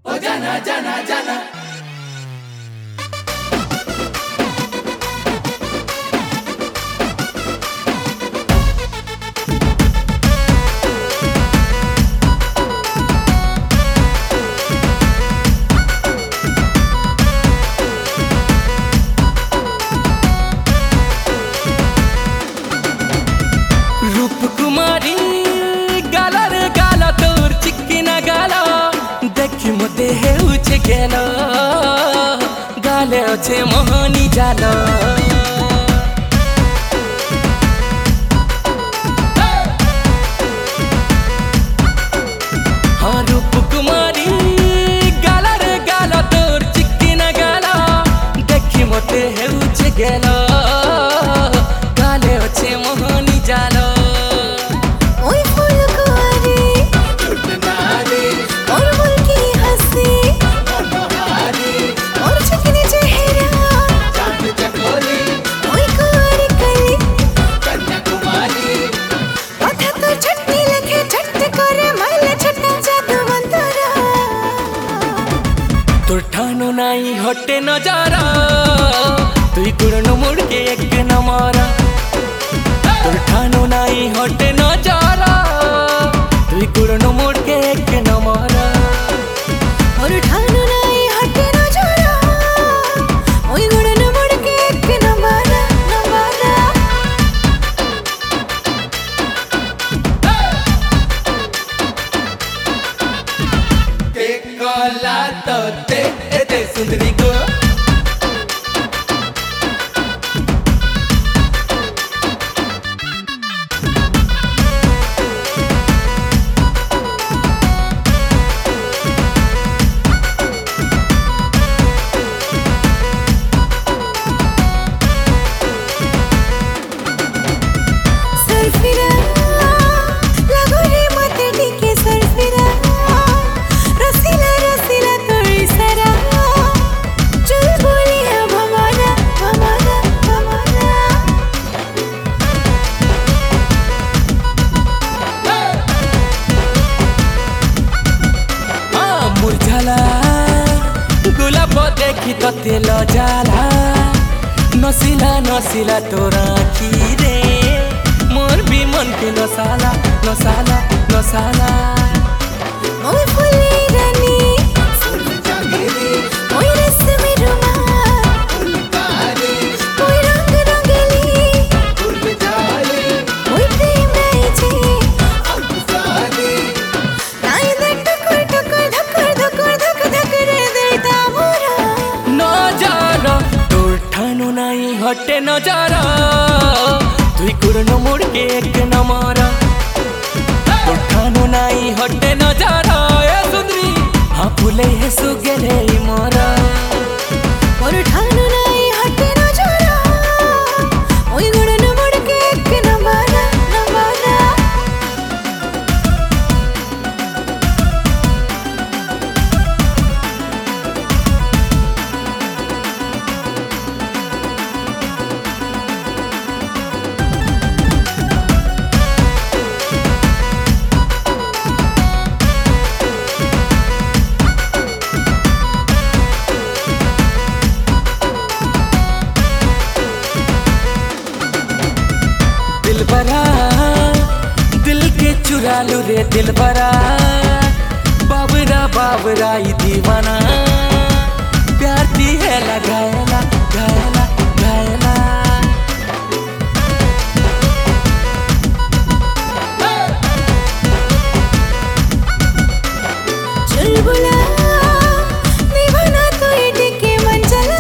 ओ जाना जाना जाना रूप कुमारी गाला रे गाला तोर चिक्किना गाला देखि मते हेउछे गेलो गाले अछे मोहनी जालो हाँ रूप कुमारी गाला रे गाला तोर चिक्किना गाला देखि मते हेउछे गेलो गाले अछे मोहनी जालो तोर ठानो नाई हटे नजारा तुई कुड़नो मुड़ के एक नमारा तोर ठानो नाई हटे नजारा तुई कुड़नो मुड़ के एक नमारा और ठानो नाई हटे नजारा ओई गुड़नो मुड़ के एक नमारा नमारा ते कला तो ते सुंदरी को सरफिरा लागो रे मते टिके सरफिरा रसीला रसीला तोरी सरा चल बोलिया भमाना भमाना भमाना हाँ मुरझाला गुलाब देखी तो तेल जाला नसीला नसीला तोरा आँखी रे मोर भी मन के नसाला नसाला नसाला ओए फुली रानी ओए रस्मी रुमाल ओए रंग रंगली ओए प्रेम नाइचे नाई दे टकर टकर धकर धकर धक धक रे देता मोरा नजारा तोर ठानो नाई हटे नजारा तुई कुड़नो मुड़ के एक नमारा तोर ठानो नाई हटे नजारा ए सुंदरी हाँ फूले है सुगेले मोरा और ठानो नाई हटे नजारा ओए गुड़नो मुड़ के एक नमारा नमारा दिल भरा दिल के चुरा लू रे दिल भरा बाबरा बाबरा ई दीवाना प्यार दी है लगायला गायला गायला चुलबुला निभाना तो ये के मन चला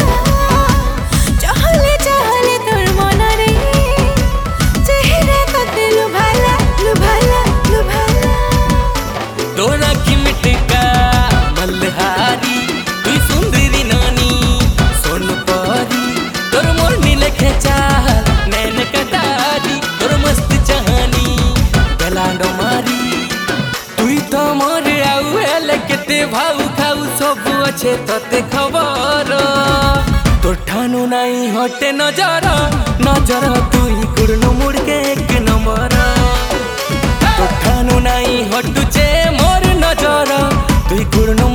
चाहले तोर मना रे चेहरा तो ते लुभाला लुभाला लुभाला तोरा की मिटका मल्हारी तुई सुंदरी नानी सोन परी तोर मोर नीले खेचाल नैन कटारी तोर मस्त चाहनी गलांडो मारी तुई तो मोर आउ हेले केते भाउ खाउ सब अच्छे तते खबर तोर ठानो नाई हटे नजर नजर तुई कुड़नो मुड़ के एक नंबर तोर ठानो नाई हटुचे मोर नजर तुई कुड़नो